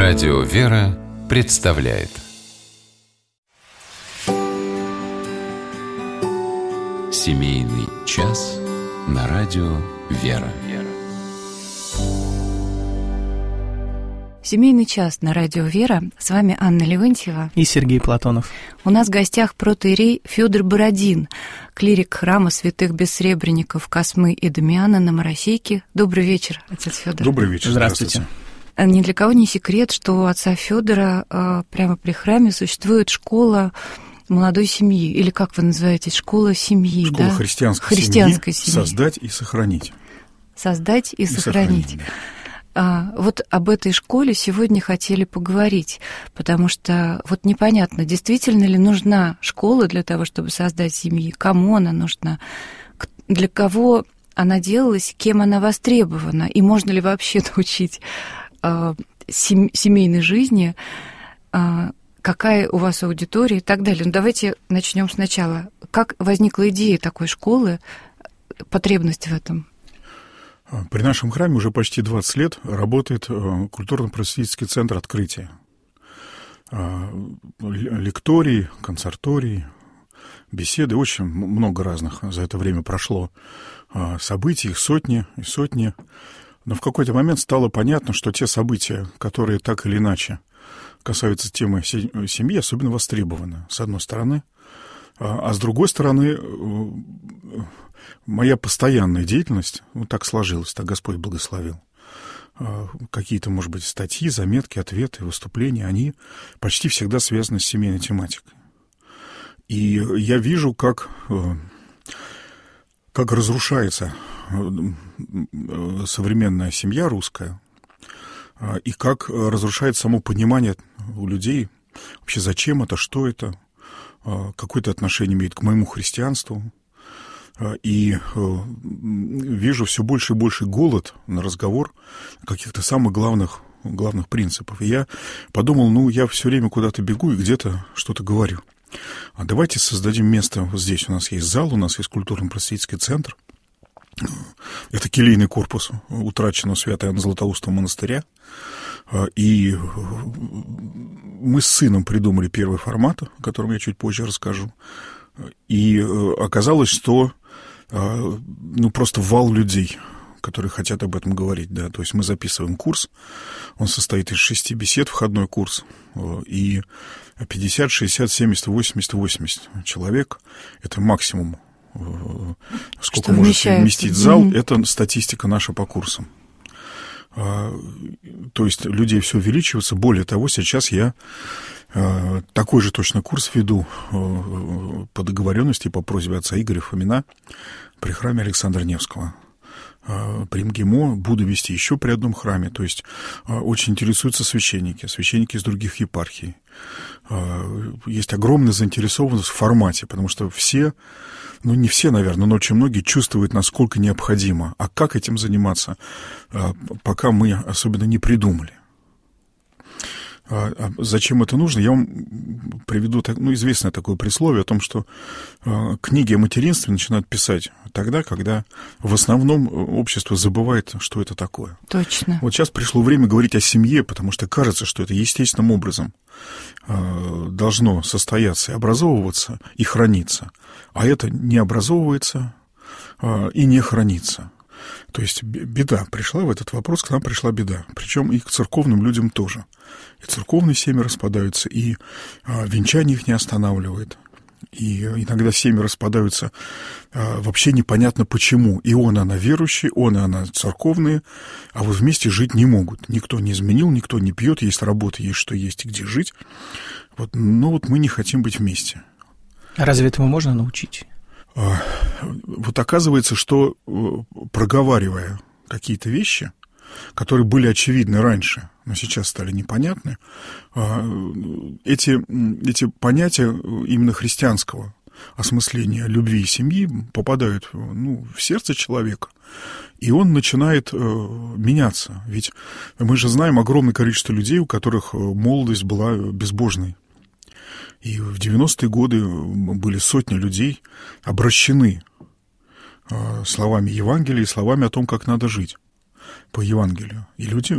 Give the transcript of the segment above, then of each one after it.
Радио «Вера» представляет Семейный час на радио «Вера». Семейный час на радио «Вера». С вами Анна Левентьева и Сергей Платонов. У нас в гостях протоиерей Фёдор Бородин, клирик храма святых бессребренников Космы и Дамиана на Моросейке. Добрый вечер, отец Фёдор. Добрый вечер. Здравствуйте. Ни для кого не секрет, что у отца Фёдора прямо при храме существует школа молодой семьи, или как вы называете, школа семьи, школа, да? христианской семьи. Создать и сохранить. Создать и сохранить. Да. Вот об этой школе сегодня хотели поговорить, потому что вот непонятно, действительно ли нужна школа для того, чтобы создать семьи, кому она нужна, для кого она делалась, кем она востребована, и можно ли вообще научить семейной жизни, какая у вас аудитория и так далее. Ну, давайте начнем сначала. Как возникла идея такой школы, потребность в этом? При нашем храме уже почти 20 лет работает культурно-просветительский центр «Открытие». Лектории, концертории, беседы, очень много разных за это время прошло событий, их сотни и сотни. Но в какой-то момент стало понятно, что те события, которые так или иначе касаются темы семьи, особенно востребованы, с одной стороны. А с другой стороны, моя постоянная деятельность, ну, так сложилось, так Господь благословил. Какие-то, может быть, статьи, заметки, ответы, выступления, они почти всегда связаны с семейной тематикой. И я вижу, как разрушается современная семья русская, и как разрушается само понимание у людей, вообще зачем это, что это, какое-то отношение имеет к моему христианству. И вижу все больше и больше голод на разговор каких-то самых главных принципов. И я подумал, я все время куда-то бегу и где-то что-то говорю. А давайте создадим место вот здесь. У нас есть зал, у нас есть культурно-просветительский центр. Это келейный корпус утраченного Святого Иоанна Златоустого монастыря. И мы с сыном придумали первый формат, о котором я чуть позже расскажу. И оказалось, что просто вал людей, которые хотят об этом говорить. Да. То есть мы записываем курс, он состоит из 6 бесед, входной курс, и 50, 60, 70, 80 человек. Это максимум, сколько может вместить зал. Это статистика наша по курсам. То есть людей все увеличивается. Более того, сейчас я такой же точно курс веду по договоренности, по просьбе отца Игоря Фомина при храме Александра Невского. При МГИМО буду вести еще при одном храме. То есть очень интересуются священники из других епархий. Есть огромная заинтересованность в формате, потому что все, не все, наверное, но очень многие чувствуют, насколько необходимо. А как этим заниматься, пока мы особенно не придумали. Зачем это нужно? Я вам приведу известное такое присловие о том, что книги о материнстве начинают писать тогда, когда в основном общество забывает, что это такое. Точно. Вот сейчас пришло время говорить о семье, потому что кажется, что это естественным образом должно состояться и образовываться, и храниться. А это не образовывается и не хранится. То есть беда пришла в этот вопрос, к нам пришла беда. Причем и к церковным людям тоже. И церковные семьи распадаются, и венчание их не останавливает. И иногда семьи распадаются вообще непонятно почему. И она верующие, и она церковные, а вот вместе жить не могут. Никто не изменил, никто не пьет, есть работа, есть что есть и где жить. Но мы не хотим быть вместе. А разве этому можно научить? Вот оказывается, что проговаривая какие-то вещи, которые были очевидны раньше, но сейчас стали непонятны, эти понятия именно христианского осмысления любви и семьи попадают в сердце человека, и он начинает меняться. Ведь мы же знаем огромное количество людей, у которых молодость была безбожной. И в 90-е годы были сотни людей обращены словами Евангелия и словами о том, как надо жить. по Евангелию. И люди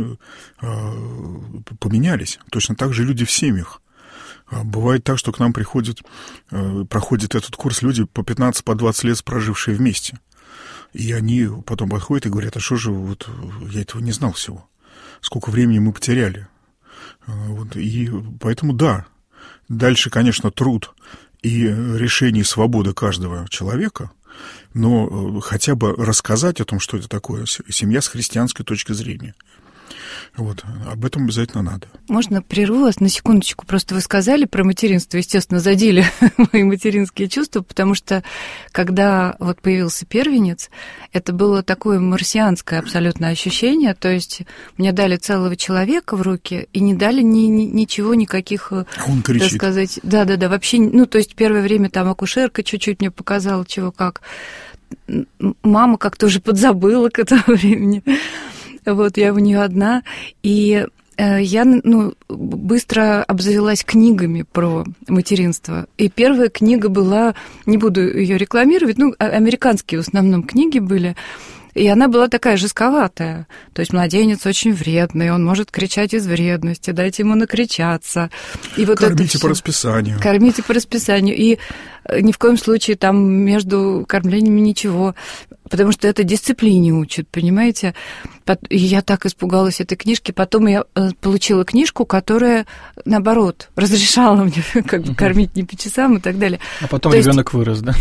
поменялись. Точно так же люди в семьях. Бывает так, что к нам проходит этот курс люди по 15, по 20 лет прожившие вместе. И они потом подходят и говорят: а что же, вот я этого не знал всего. Сколько времени мы потеряли. Вот, и поэтому да, дальше, конечно, труд и решение, свобода каждого человека, но хотя бы рассказать о том, что это такое семья с христианской точки зрения. Вот, об этом обязательно надо. Можно прерву вас на секундочку? Просто вы сказали про материнство, естественно, задели мои материнские чувства, потому что, когда вот появился первенец, это было такое марсианское абсолютно ощущение, то есть мне дали целого человека в руки и не дали ничего, никаких, он кричит. Так сказать, да, вообще, ну, то есть первое время там акушерка чуть-чуть мне показала, чего как. Мама как-то уже подзабыла к этому времени. Вот, я у нее одна, и я быстро обзавелась книгами про материнство. И первая книга была, не буду ее рекламировать, американские в основном книги были, и она была такая жестковатая. То есть младенец очень вредный, он может кричать из вредности, дайте ему накричаться. И вот кормите по расписанию. Кормите по расписанию. И ни в коем случае там между кормлениями ничего, потому что это дисциплине учат, понимаете? И я так испугалась этой книжки. Потом я получила книжку, которая, наоборот, разрешала мне как бы кормить не по часам и так далее. А потом ребенок вырос, да?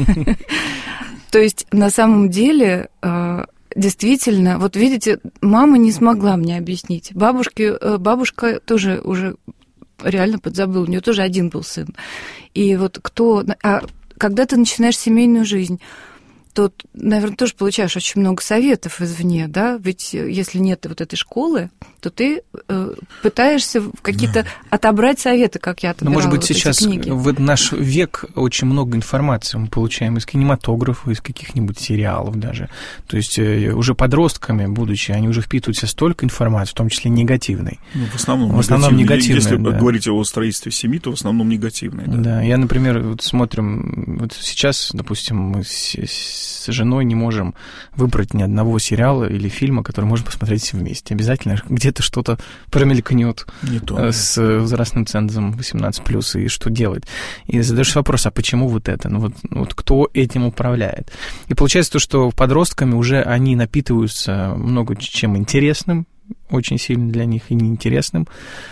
То есть, на самом деле, действительно, вот видите, мама не смогла мне объяснить. Бабушка тоже уже реально подзабыла, у нее тоже один был сын. И вот когда ты начинаешь семейную жизнь, то, наверное, тоже получаешь очень много советов извне, да? Ведь если нет вот этой школы, то ты пытаешься какие-то отобрать советы, как я отобрала. Но, может быть, вот сейчас в наш век очень много информации мы получаем из кинематографа, из каких-нибудь сериалов даже. То есть уже подростками, будучи, они уже впитывают в себя столько информации, в том числе негативной. В основном негативной. Если говорить о строительстве семьи, то в основном негативной. Да, я, например, вот смотрим, вот сейчас, допустим, мы с женой не можем выбрать ни одного сериала или фильма, который можно посмотреть все вместе. Обязательно где-то что-то промелькнет с возрастным цензом 18+, и что делать? И задаешь вопрос, а почему вот это? Вот кто этим управляет? И получается то, что подростками уже они напитываются много чем интересным, очень сильно для них и неинтересным.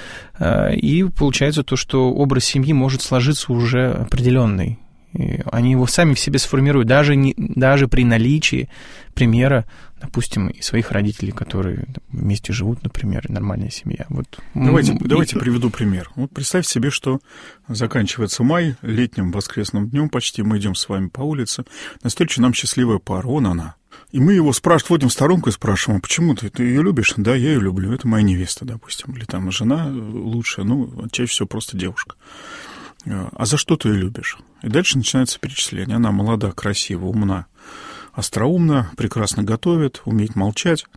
И получается то, что образ семьи может сложиться уже определенный. И они его сами в себе сформируют, даже при наличии примера, допустим, и своих родителей, которые вместе живут, например, нормальная семья. Вот. Давайте приведу пример. Вот представь себе, что заканчивается май, летним воскресным днем почти, мы идем с вами по улице, навстречу нам счастливая пара, она. И мы его вводим в сторонку и спрашиваем: почему ты ее любишь? Да, я ее люблю, это моя невеста, допустим, или там жена лучшая, чаще всего просто девушка. А за что ты ее любишь? И дальше начинается перечисление. Она молода, красива, умна, остроумна, прекрасно готовит, умеет молчать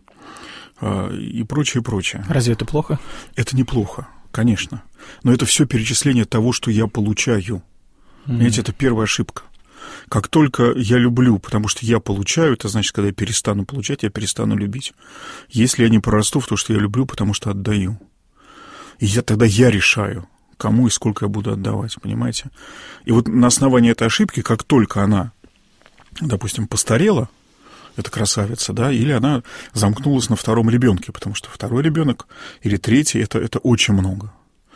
и прочее, прочее. Разве это плохо? Это неплохо, конечно. Но это все перечисление того, что я получаю. Понимаете, это первая ошибка. Как только я люблю, потому что я получаю, это значит, когда я перестану получать, я перестану любить. Если я не прорасту в то, что я люблю, потому что отдаю. И тогда я решаю, кому и сколько я буду отдавать, понимаете? И вот на основании этой ошибки, как только она, допустим, постарела, эта красавица, да, или она замкнулась на втором ребенке, потому что второй ребенок или третий это очень много.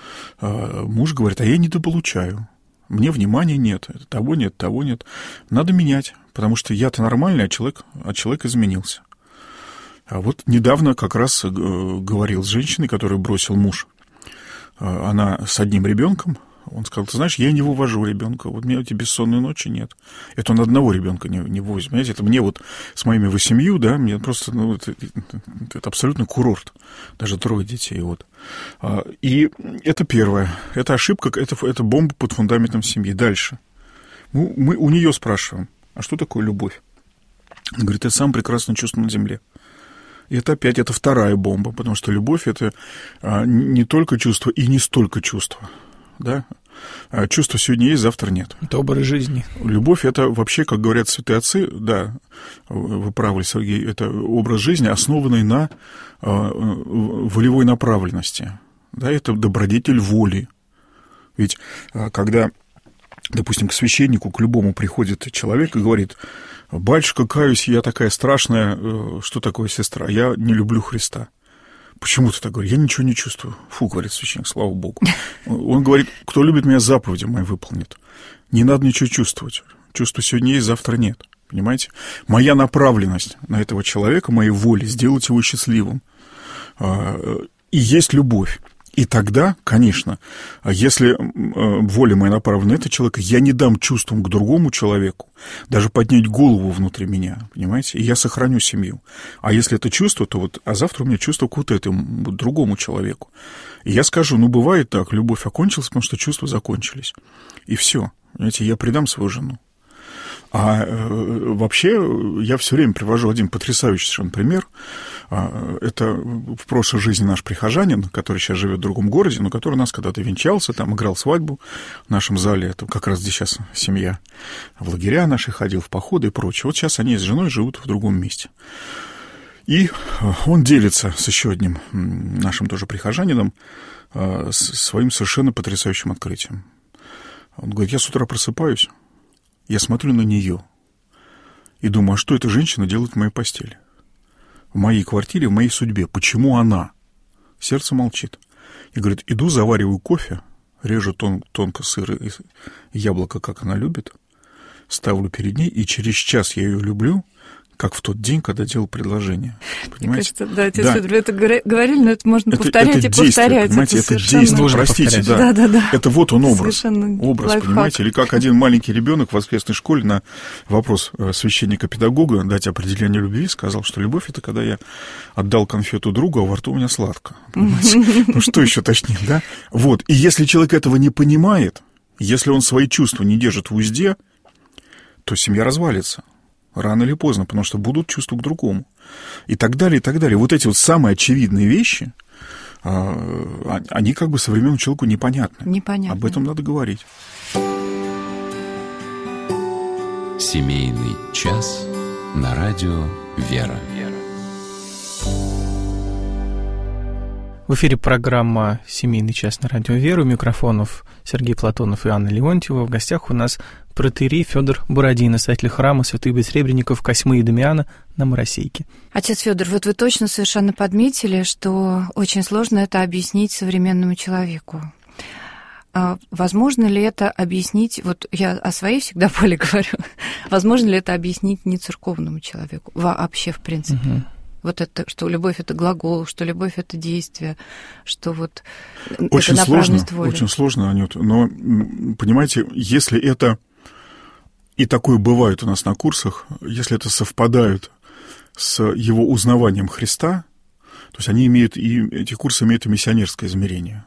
Муж говорит: а я недополучаю, мне внимания нет, того нет. Надо менять, потому что я-то нормальный, а человек изменился. А вот недавно как раз говорил с женщиной, которую бросил муж. Она с одним ребенком. Он сказал: ты знаешь, я не вывожу ребенка. Вот у меня эти бессонные ночи нет. Это он одного ребенка не возьмет. Понимаете, это мне вот с моими 8, да, мне просто, это абсолютно курорт. Даже 3 детей. Вот. И это первое. Это ошибка, это бомба под фундаментом семьи. Дальше. Мы у нее спрашиваем: а что такое любовь? Она говорит: это самое прекрасное чувство на земле. И это опять вторая бомба, потому что любовь — это не только чувство и не столько чувство. Да? Чувство сегодня есть, завтра нет. Это образ жизни. Любовь — это вообще, как говорят святые отцы, да, вы правы, Сергей, это образ жизни, основанный на волевой направленности. Да, это добродетель воли. Ведь когда, допустим, к священнику, к любому приходит человек и говорит: «Батюшка, каюсь, я такая страшная, что такое сестра? Я не люблю Христа». «Почему ты так говоришь?» «Я ничего не чувствую». «Фу», — говорит священник, слава Богу. Он говорит: «Кто любит меня, заповеди мои выполнит». Не надо ничего чувствовать. Чувство сегодня есть, завтра нет. Понимаете? Моя направленность на этого человека, моей воли, сделать его счастливым. И есть любовь. И тогда, конечно, если воля моя направлена на этого человека, я не дам чувствам к другому человеку даже поднять голову внутри меня, понимаете? И я сохраню семью. А если это чувство, то вот, а завтра у меня чувство к вот этому, вот другому человеку. И я скажу: ну, бывает так, любовь окончилась, потому что чувства закончились. И все. Понимаете, я предам свою жену. А вообще я все время привожу один потрясающий совершенно пример. Это в прошлой жизни наш прихожанин, который сейчас живет в другом городе, но который у нас когда-то венчался, там играл свадьбу в нашем зале. Это как раз где сейчас семья. В лагеря наши ходил, в походы и прочее. Вот сейчас они с женой живут в другом месте. И он делится с еще одним нашим тоже прихожанином своим совершенно потрясающим открытием. Он говорит: я с утра просыпаюсь, я смотрю на нее и думаю: а что эта женщина делает в моей постели? В моей квартире, в моей судьбе. Почему она? Сердце молчит. И говорит: иду, завариваю кофе, режу тонко сыр и яблоко, как она любит, ставлю перед ней, и через час я ее люблю, как в тот день, когда делал предложение. Понимаете? Мне кажется, да, отец Федор, это говорили, но это можно повторять это и повторять. Понимаете, это действие, простите, да. Это вот он образ. Образ, понимаете? Или как один маленький ребенок в воскресной школе на вопрос священника-педагога дать определение любви сказал, что любовь — это когда я отдал конфету другу, а во рту у меня сладко. Понимаете? Ну, что еще точнее, да? Вот. И если человек этого не понимает, если он свои чувства не держит в узде, то семья развалится. Рано или поздно, потому что будут чувства к другому. И так далее, и так далее. Вот эти вот самые очевидные вещи, они как бы современному человеку непонятны. Непонятно. Об этом надо говорить. Семейный час на радио «Вера». В эфире программа «Семейный час» на радио «Вера». У микрофонов Сергей Платонов и Анна Леонтьева. В гостях у нас протоиерей Федор Бородин, настоятель храма святых бессребренников Косьмы и Дамиана на Моросейке. Отец Федор, вот вы точно совершенно подметили, что очень сложно это объяснить современному человеку. Возможно ли это объяснить, вот я о своей всегда боли говорю, возможно ли это объяснить не церковному человеку вообще, в принципе? Угу. Вот это, что любовь — это глагол, что любовь — это действие, что вот очень это направленность воли. Очень сложно, Анют. Но, понимаете, если это, и такое бывает у нас на курсах, если это совпадает с его узнаванием Христа, то есть они имеют, и эти курсы имеют и миссионерское измерение,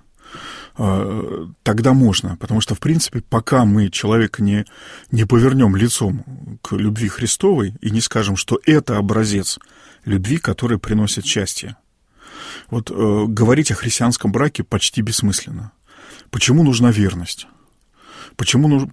тогда можно, потому что, в принципе, пока мы человека не повернем лицом к любви Христовой и не скажем, что это образец любви, которая приносит счастье. Вот говорить о христианском браке почти бессмысленно. Почему нужна верность? Почему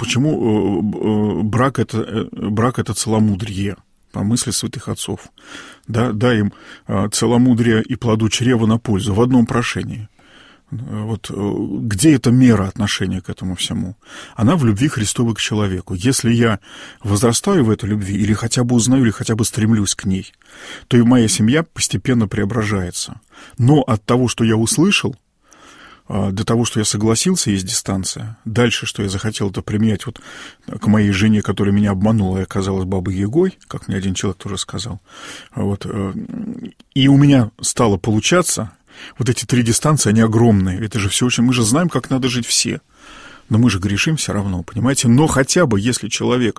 брак это целомудрие, по мысли святых отцов? Да, дай им целомудрие и плоду чрева на пользу в одном прошении. Вот где эта мера отношения к этому всему? Она в любви Христовой к человеку. Если я возрастаю в этой любви, или хотя бы узнаю, или хотя бы стремлюсь к ней, то и моя семья постепенно преображается. Но от того, что я услышал, до того, что я согласился, есть дистанция. Дальше, что я захотел это применять вот к моей жене, которая меня обманула и оказалась бабой-ягой, как мне один человек тоже сказал. Вот. И у меня стало получаться. Вот эти 3 дистанции, они огромные. Это же все очень... Мы же знаем, как надо жить все. Но мы же грешим все равно, понимаете? Но хотя бы, если человек...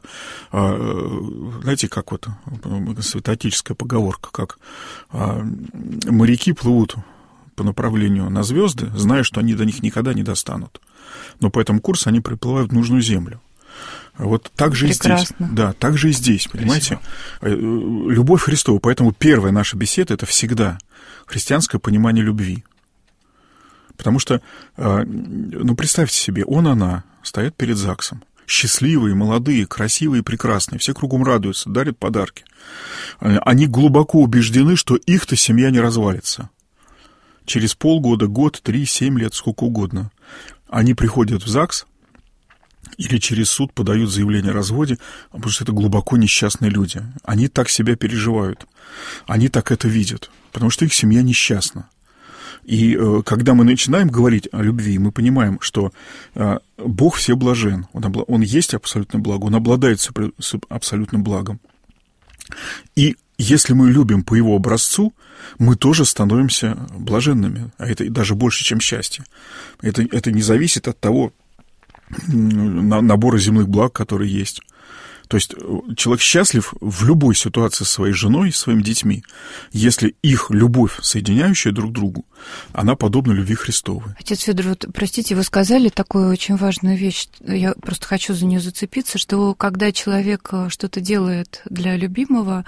Знаете, как вот святоотеческая поговорка, как моряки плывут по направлению на звезды, зная, что они до них никогда не достанут. Но по этому курсу они приплывают в нужную землю. Вот так же прекрасно. И здесь. Да, так же и здесь, понимаете? Любовь Христова. Поэтому первая наша беседа — это всегда христианское понимание любви. Потому что, представьте себе, она стоят перед ЗАГСом. Счастливые, молодые, красивые, прекрасные. Все кругом радуются, дарят подарки. Они глубоко убеждены, что их-то семья не развалится. Через полгода, год, 3, 7 лет, сколько угодно. Они приходят в ЗАГС или через суд подают заявление о разводе, потому что это глубоко несчастные люди. Они так себя переживают. Они так это видят, потому что их семья несчастна. И когда мы начинаем говорить о любви, мы понимаем, что Бог всеблажен. Он есть абсолютное благо, Он обладает абсолютным благом. И если мы любим по Его образцу, мы тоже становимся блаженными. А это даже больше, чем счастье. Это не зависит от того набора земных благ, которые есть. То есть человек счастлив в любой ситуации со своей женой, с своими детьми, если их любовь, соединяющая друг другу, она подобна любви Христовой. Отец Федор, вот, простите, вы сказали такую очень важную вещь, я просто хочу за нее зацепиться, что когда человек что-то делает для любимого,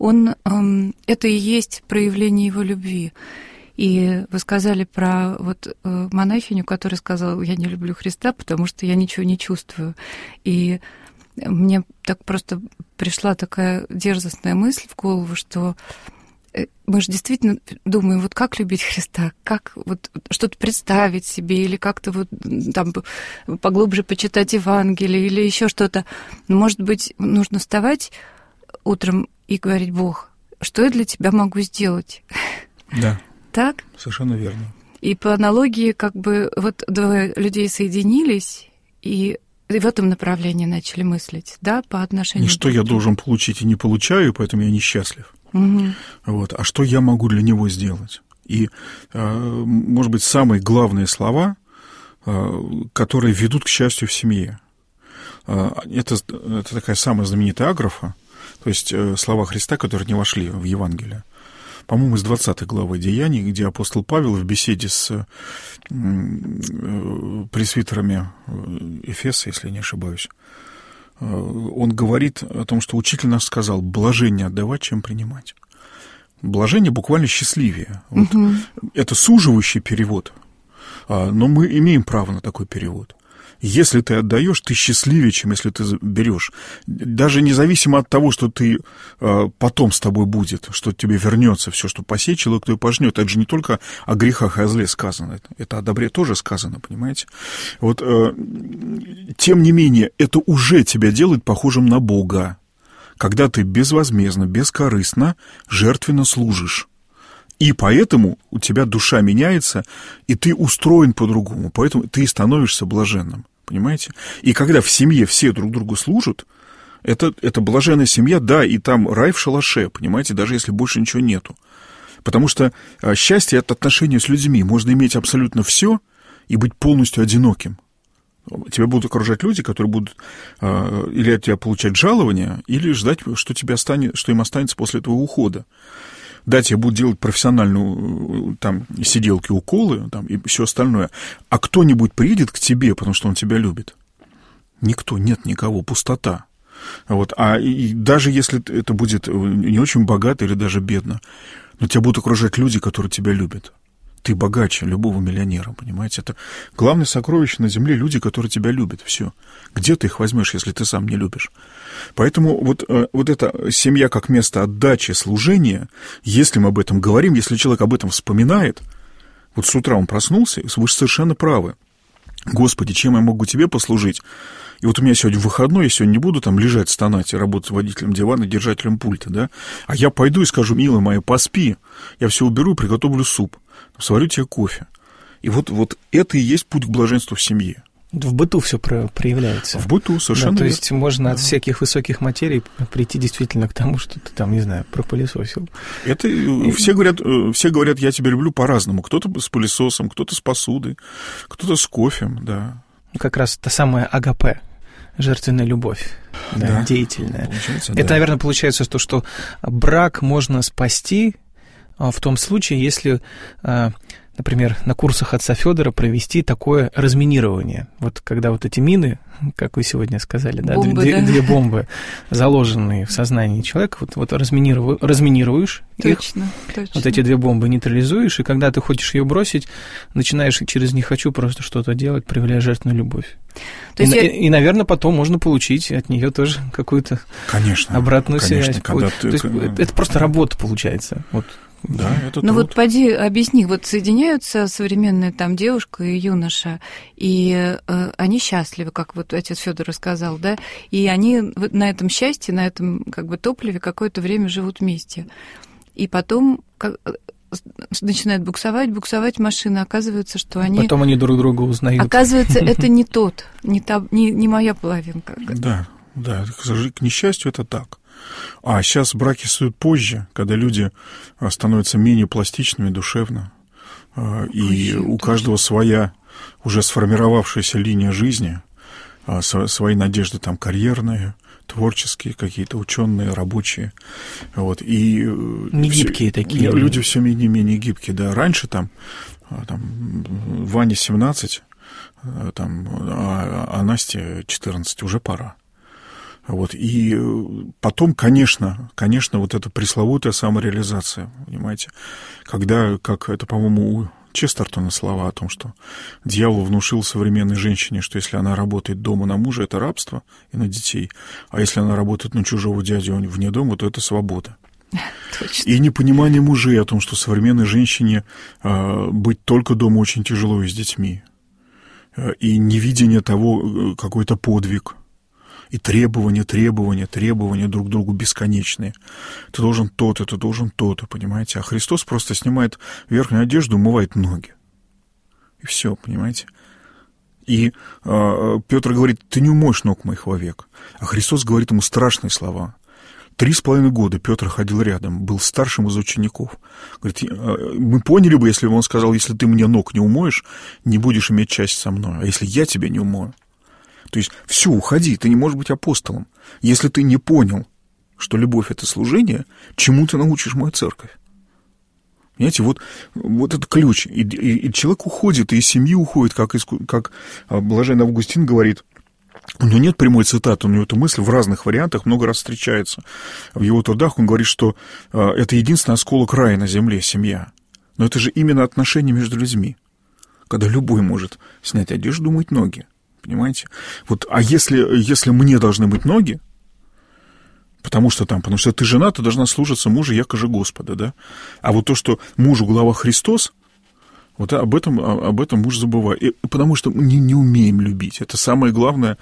это и есть проявление его любви. И вы сказали про монахиню, которая сказала: я не люблю Христа, потому что я ничего не чувствую. И мне так просто пришла такая дерзостная мысль в голову, что мы же действительно думаем, как любить Христа, как что-то представить себе, или как-то там поглубже почитать Евангелие, или еще что-то. Но, может быть, нужно вставать утром и говорить: Бог, что я для Тебя могу сделать? Да. Так? Совершенно верно. И по аналогии, двое людей соединились, и в этом направлении начали мыслить, да, по отношению... Не что я должен получить и не получаю, поэтому я несчастлив. Угу. А что я могу для него сделать? И, может быть, самые главные слова, которые ведут к счастью в семье. Это такая самая знаменитая аграфа, то есть слова Христа, которые не вошли в Евангелие. По-моему, из 20 главы Деяний, где апостол Павел в беседе с пресвитерами Эфеса, если я не ошибаюсь, он говорит о том, что учитель наш сказал: блажение отдавать, чем принимать. Блажение буквально счастливее. Угу. Это суживающий перевод, но мы имеем право на такой перевод. Если ты отдаешь, ты счастливее, чем если ты берешь. Даже независимо от того, что ты потом с тобой будет, что тебе вернется все, что посеет человек, то и пожнет. Это же не только о грехах и о зле сказано. Это о добре тоже сказано, понимаете? Тем не менее, это уже тебя делает похожим на Бога, когда ты безвозмездно, бескорыстно, жертвенно служишь. И поэтому у тебя душа меняется, и ты устроен по-другому, поэтому ты и становишься блаженным. Понимаете? И когда в семье все друг другу служат, это блаженная семья, да, и там рай в шалаше, понимаете, даже если больше ничего нету. Потому что счастье — это отношения с людьми. Можно иметь абсолютно все и быть полностью одиноким. Тебя будут окружать люди, которые будут или от тебя получать жалования, или ждать, что им останется после твоего ухода. Да, тебе будут делать профессиональную сиделки, уколы и все остальное. А кто-нибудь приедет к тебе, потому что он тебя любит? Никто, нет никого, пустота. И даже если это будет не очень богато или даже бедно, но тебя будут окружать люди, которые тебя любят. Ты богаче любого миллионера, понимаете? Это главное сокровище на земле — люди, которые тебя любят. Все. Где ты их возьмешь, если ты сам не любишь? Поэтому эта семья как место отдачи, служения, если мы об этом говорим, если человек об этом вспоминает, с утра он проснулся, вы же совершенно правы. Господи, чем я могу тебе послужить? И у меня сегодня выходной, я сегодня не буду лежать, стонать и работать водителем дивана, держателем пульта, да? А я пойду и скажу: милая моя, поспи, я все уберу, приготовлю суп, сварю тебе кофе. И это и есть путь к блаженству в семье. В быту все проявляется. В быту, совершенно. Да, то есть можно от всяких высоких материй прийти действительно к тому, что ты не знаю, пропылесосил. Это все говорят: я тебя люблю по-разному. Кто-то с пылесосом, кто-то с посудой, кто-то с кофем, да. Как раз та самая агапе, жертвенная любовь, да, деятельная. Это, наверное, получается то, что брак можно спасти в том случае, если например, на курсах отца Федора провести такое разминирование. Вот когда вот эти мины, как вы сегодня сказали, бомбы, две бомбы, заложенные в сознании человека, вот разминируешь точно, их, точно. вот эти две бомбы нейтрализуешь, и когда ты хочешь ее бросить, начинаешь через «не хочу» просто что-то делать, проявляя жертвенную любовь. И, наверное, потом можно получить от нее тоже какую-то обратную связь. Это просто работа получается. Вот. Да, это ну вот поди объясни, вот соединяются современная там девушка и юноша, и они счастливы, как вот отец Федор рассказал, да, и они на этом счастье, на этом как бы топливе какое-то время живут вместе. И потом начинает буксовать машина, оказывается, что они... Потом они друг друга узнают. Оказывается, это не тот, не моя половинка. Да, к несчастью, это так. А сейчас браки существуют позже, когда люди становятся менее пластичными душевно, и у каждого своя уже сформировавшаяся линия жизни, свои надежды там карьерные, творческие, какие-то ученые, рабочие. Вот, и не гибкие такие. Люди все менее гибкие, да. Раньше там Ване 17, а Насте 14, уже пора. Вот, и потом, конечно, вот эта пресловутая самореализация, понимаете, когда, как это, по-моему, у Честертона слова о том, что дьявол внушил современной женщине, что если она работает дома на мужа, это рабство и на детей, а если она работает на чужого дядю вне дома, то это свобода. Точно. И непонимание мужей о том, что современной женщине быть только дома очень тяжело и с детьми, и невидение того, какой-то подвиг, и требования друг к другу бесконечные. Ты должен то-то, понимаете? А Христос просто снимает верхнюю одежду, умывает ноги. И все, понимаете? И Петр говорит: ты не умоешь ног моих вовек. А Христос говорит ему страшные слова. 3,5 года Петр ходил рядом, был старшим из учеников. Говорит: мы поняли бы, если бы он сказал: если ты мне ног не умоешь, не будешь иметь часть со мной. А если я тебя не умою? То есть все, уходи, ты не можешь быть апостолом. Если ты не понял, что любовь — это служение, чему ты научишь мою церковь? Понимаете, вот это ключ. И человек уходит, и из семьи уходит, как блаженный Августин говорит. У него нет прямой цитаты, у него эта мысль в разных вариантах много раз встречается. В его трудах он говорит, что это единственный осколок рая на земле, семья. Но это же именно отношения между людьми, когда любой может снять одежду, мыть ноги. Понимаете? Вот, а если мне должны быть ноги, потому что ты жена, ты должна слушаться мужа, яко же Господа, да? А вот то, что мужу глава Христос, вот об этом муж забывает. И потому что мы не умеем любить. Это самая главная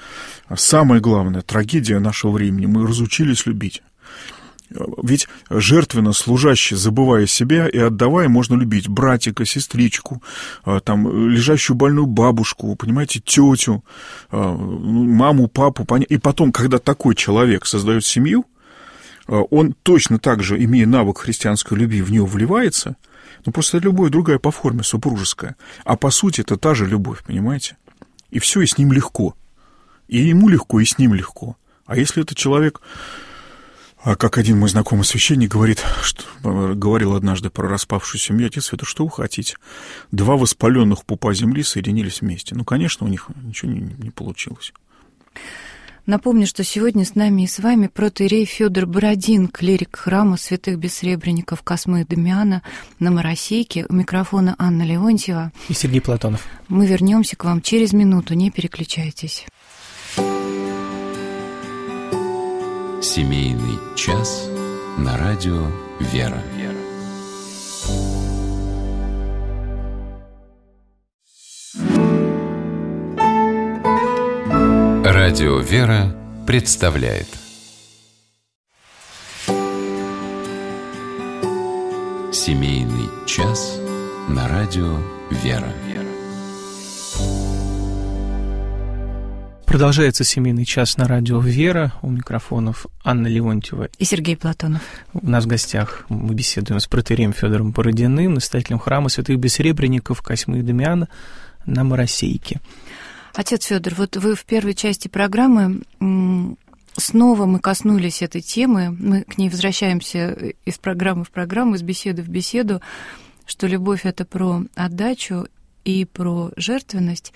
трагедия нашего времени. Мы разучились любить. Ведь жертвенно, служаще, забывая себя и отдавая, можно любить братика, сестричку, лежащую больную бабушку, понимаете, тетю, маму, папу. И потом, когда такой человек создает семью, он точно так же, имея навык христианской любви, в нее вливается, но просто любовь другая по форме, супружеская. А по сути это та же любовь, понимаете? И все, и с ним легко. И ему легко, и с ним легко. А если это человек... Как один мой знакомый священник говорил однажды про распавшую семью: отец Федор, что вы хотите? 2 воспаленных пупа земли соединились вместе. Ну, конечно, у них ничего не получилось. Напомню, что сегодня с нами и с вами протоиерей Федор Бородин, клирик храма святых бессребренников Космы и Дамиана на Моросейке. У микрофона Анна Леонтьева и Сергей Платонов. Мы вернемся к вам через минуту, не переключайтесь. Семейный час на радио «Вера». Радио «Вера» представляет Семейный час на радио «Вера». Продолжается семейный час на радио «Вера». У микрофонов Анна Леонтьева и Сергей Платонов. У нас в гостях мы беседуем с протоиереем Федором Бородиным, настоятелем храма святых бессребренников Косьмы и Дамиана на Моросейке. Отец Федор, вот вы в первой части программы снова мы коснулись этой темы, мы к ней возвращаемся из программы в программу, из беседы в беседу. что любовь — это про отдачу и про жертвенность,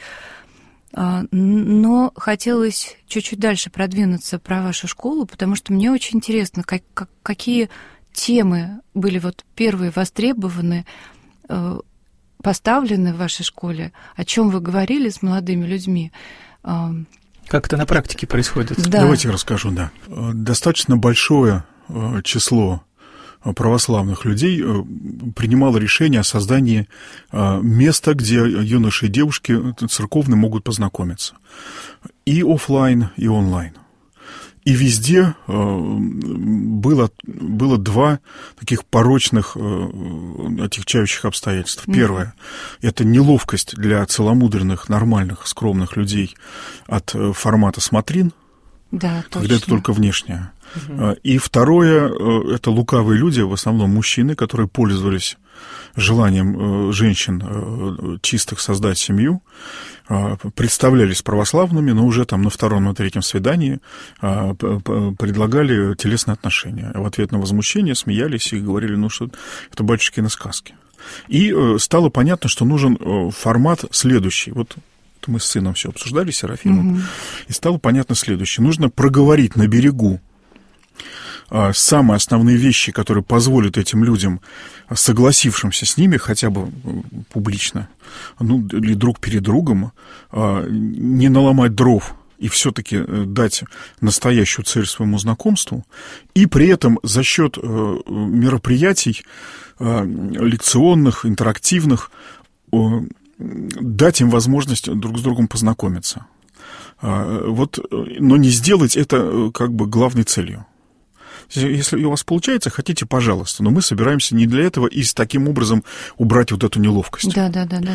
но хотелось чуть-чуть дальше продвинуться про вашу школу, потому что мне очень интересно, какие темы были вот первые востребованы, поставлены в вашей школе, о чем вы говорили с молодыми людьми. Как это на практике происходит? Да. Давайте я расскажу, да. Достаточно большое число православных людей принимало решение о создании места, где юноши и девушки церковные могут познакомиться. И офлайн, и онлайн. И везде было два таких порочных, отягчающих обстоятельств. Первое – это неловкость для целомудренных, нормальных, скромных людей от формата смотрин, да, когда это только внешнее. И второе – это лукавые люди, в основном мужчины, которые пользовались желанием женщин чистых создать семью, представлялись православными, но уже там на втором, на третьем свидании предлагали телесные отношения. В ответ на возмущение смеялись и говорили, ну что это батюшкины сказки. И стало понятно, что нужен формат следующий. Вот мы с сыном все обсуждали, с Серафимом, и стало понятно следующее. Нужно проговорить на берегу самые основные вещи, которые позволят этим людям, согласившимся с ними, хотя бы публично, ну, или друг перед другом, не наломать дров и все-таки дать настоящую цель своему знакомству, и при этом за счет мероприятий лекционных, интерактивных, дать им возможность друг с другом познакомиться. Вот, но не сделать это как бы главной целью. Если у вас получается, хотите, пожалуйста, но мы собираемся не для этого и таким образом убрать вот эту неловкость. Да.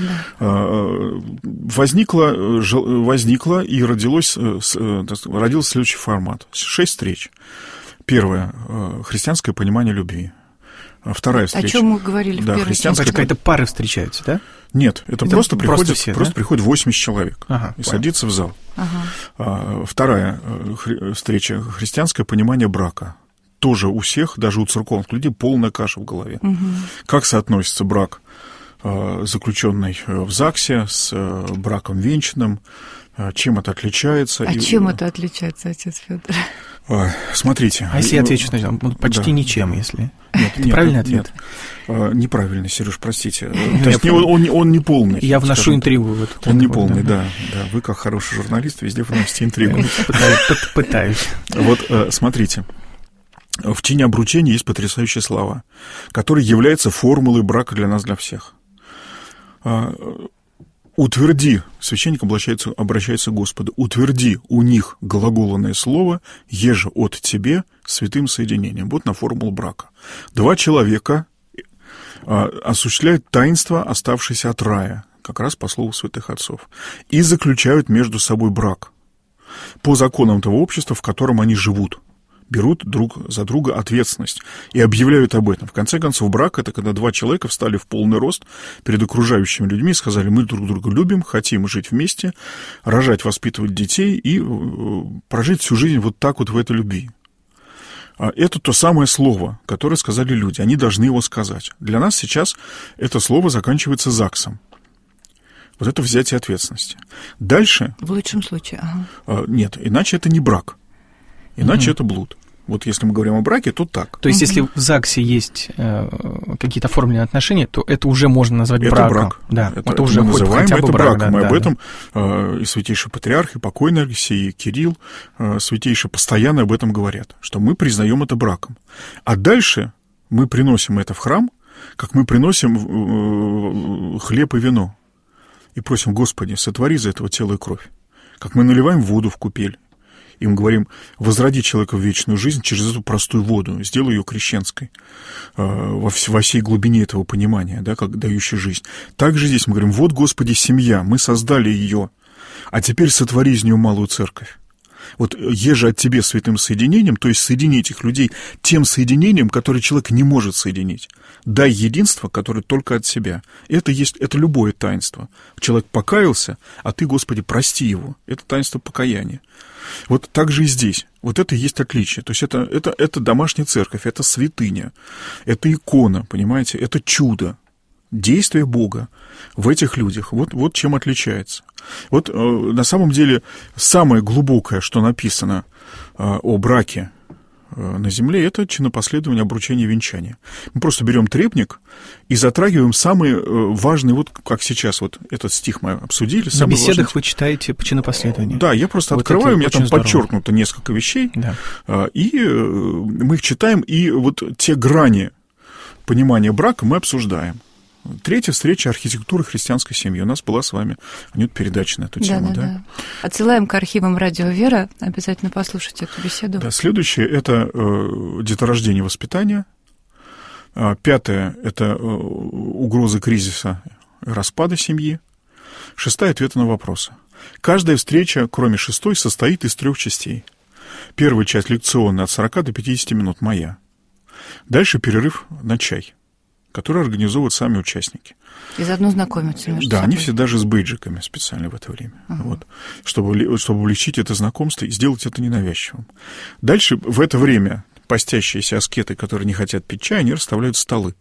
Возникло и родился следующий формат. 6 встреч. Первое – христианское понимание любви. Вторая встреча. О чем мы говорили в первой части? Какая-то пары встречаются, да? Нет, это просто приходит 80 человек и садится в зал. Вторая встреча – христианское понимание брака. Тоже у всех, даже у церковных людей, полная каша в голове. Как соотносится брак, заключенный в ЗАГСе, с браком венчанным, чем это отличается? Чем это отличается, отец Федор? Смотрите. А если я отвечу, почти ничем, если... Нет, правильный ответ? Нет, неправильный, Сереж, простите. То есть он не полный. Я вношу интригу в этот. Он не полный, да. Вы, как хороший журналист, везде вносите интригу. Пытаюсь. Вот, смотрите. В чине обручения есть потрясающие слова, которые являются формулой брака для нас, для всех. Утверди, священник обращается к Господу, утверди у них глаголанное слово, еже от тебе святым соединением. Вот на формулу брака. 2 человека осуществляют таинство, оставшееся от рая, как раз по слову святых отцов, и заключают между собой брак по законам того общества, в котором они живут. Берут друг за друга ответственность и объявляют об этом. В конце концов, брак — это когда 2 человека встали в полный рост перед окружающими людьми и сказали, мы друг друга любим, хотим жить вместе, рожать, воспитывать детей и прожить всю жизнь вот так вот в этой любви. Это то самое слово, которое сказали люди. Они должны его сказать. Для нас сейчас это слово заканчивается ЗАГСом. Вот это взятие ответственности. Дальше... В лучшем случае, Нет, иначе это не брак. Иначе это блуд. Вот если мы говорим о браке, то так. То есть, если в ЗАГСе есть какие-то оформленные отношения, то это уже можно назвать браком. Это брак. Да, это уже мы называем хотя бы это брак. Мы об этом, и святейший патриарх, и покойный Алексей, и Кирилл, святейший, постоянно об этом говорят, что мы признаем это браком. А дальше мы приносим это в храм, как мы приносим хлеб и вино. И просим, Господи, сотвори из этого тело и кровь. Как мы наливаем воду в купель. И мы говорим, возроди человека в вечную жизнь через эту простую воду, сделай ее крещенской во всей глубине этого понимания, да, как дающей жизнь. Также здесь мы говорим, вот, Господи, семья, мы создали ее, а теперь сотвори из нее малую церковь. Вот еже от тебе святым соединением, то есть соедини этих людей тем соединением, которое человек не может соединить. Дай единство, которое только от себя. Это любое таинство. Человек покаялся, а ты, Господи, прости его. Это таинство покаяния. Вот так же и здесь. Вот это и есть отличие. То есть это домашняя церковь, это святыня, это икона, понимаете, это чудо. действие Бога в этих людях. Вот чем отличается. Вот на самом деле самое глубокое, что написано о браке на земле, это чинопоследование обручения и венчания. Мы просто берем требник и затрагиваем самые важные, вот как сейчас вот этот стих мы обсудили. На беседах вы читаете по чинопоследованию. Да, я просто вот открываю, у меня там подчеркнуто несколько вещей, и мы их читаем, и вот те грани понимания брака мы обсуждаем. Третья встреча архитектуры христианской семьи. У нас была с вами передача на эту тему. Да. Отсылаем к архивам «Радио Вера». Обязательно послушайте эту беседу. Да, следующее – это деторождение и воспитание. Пятое – это угрозы кризиса и распада семьи. Шестая – ответы на вопросы. Каждая встреча, кроме шестой, состоит из 3 частей. Первая часть лекционная от 40 до 50 минут, моя. Дальше перерыв на чай, которые организовывают сами участники. И заодно знакомятся между собой. собой. Они все даже с бейджиками специально в это время. Вот, чтобы облегчить это знакомство и сделать это ненавязчивым. Дальше в это время постящиеся аскеты, которые не хотят пить чай, они расставляют столы.